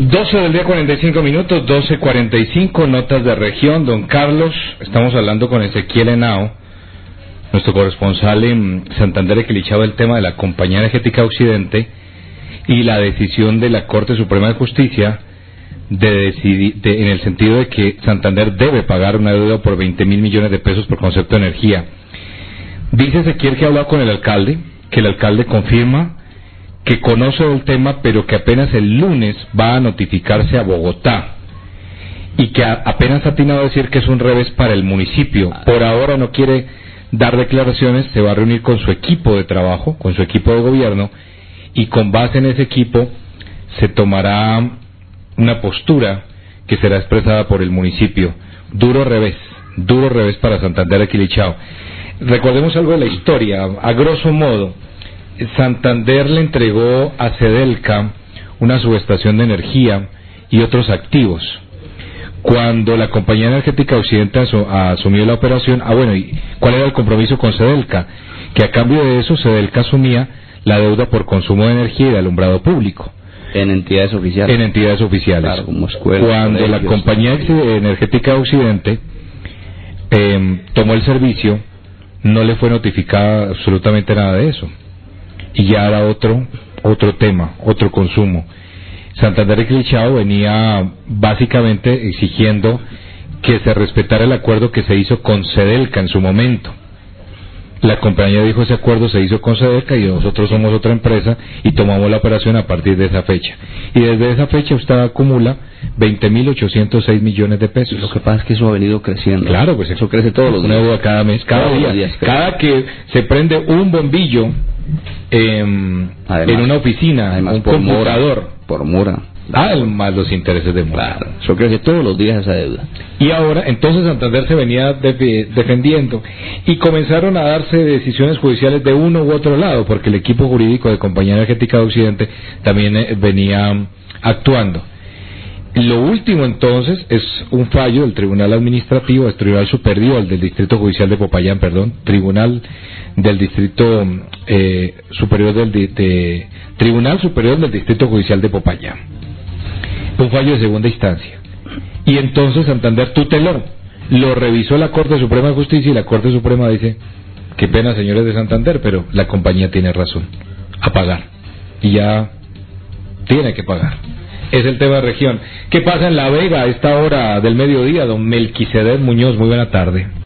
12 del día 45 minutos, 12:45, notas de región. Don Carlos, estamos hablando con Ezequiel Henao, nuestro corresponsal en Santander, Equilichado, del tema de la Compañía Energética Occidente y la decisión de la Corte Suprema de Justicia de decidir, en el sentido de que Santander debe pagar una deuda por 20.000 millones de pesos por concepto de energía. Dice Ezequiel que ha hablado con el alcalde, que el alcalde confirma que conoce del tema, pero que apenas el lunes va a notificarse a Bogotá y que apenas ha atinado a decir que es un revés para el municipio. Por ahora no quiere dar declaraciones, se va a reunir con su equipo de trabajo, con su equipo de gobierno, y con base en ese equipo se tomará una postura que será expresada por el municipio. Duro revés para Santander Equilichado. Recordemos algo de la historia, a grosso modo. Santander le entregó a Cedelca una subestación de energía y otros activos. Cuando la Compañía Energética Occidente asumió la operación, ¿y cuál era el compromiso con Cedelca? Que a cambio de eso Cedelca asumía la deuda por consumo de energía y de alumbrado público. En entidades oficiales. Claro, como escuelas. Cuando la Compañía Energética Occidente tomó el servicio, no le fue notificada absolutamente nada de eso. Y ya era otro tema, otro consumo. Santander Equilichado venía básicamente exigiendo que se respetara el acuerdo que se hizo con Cedelca en su momento. La compañía dijo: ese acuerdo se hizo con Cedelca y nosotros somos otra empresa y tomamos la operación a partir de esa fecha. Y desde esa fecha usted acumula 20.806 millones de pesos. Lo que pasa es que eso ha venido creciendo. Claro, pues eso crece todos los días. Cada mes, cada día. Cada que se prende un bombillo además, en una oficina, además, un computador. Por mora. Más los intereses de mora. Claro, eso crece todos los días esa deuda. Y ahora, entonces Santander se venía defendiendo y comenzaron a darse decisiones judiciales de uno u otro lado, porque el equipo jurídico de Compañía Energética de Occidente también venía actuando. Lo último entonces es un fallo del Tribunal Administrativo, del Tribunal Superior del Distrito Judicial de Popayán, Tribunal del Distrito Superior Tribunal Superior del Distrito Judicial de Popayán. Un fallo de segunda instancia. Y entonces Santander tuteló, lo revisó la Corte Suprema de Justicia y la Corte Suprema dice: qué pena, señores de Santander, pero la compañía tiene razón, a pagar. Y ya tiene que pagar. Es el tema de región. ¿Qué pasa en La Vega a esta hora del mediodía? Don Melquisedec Muñoz, muy buena tarde.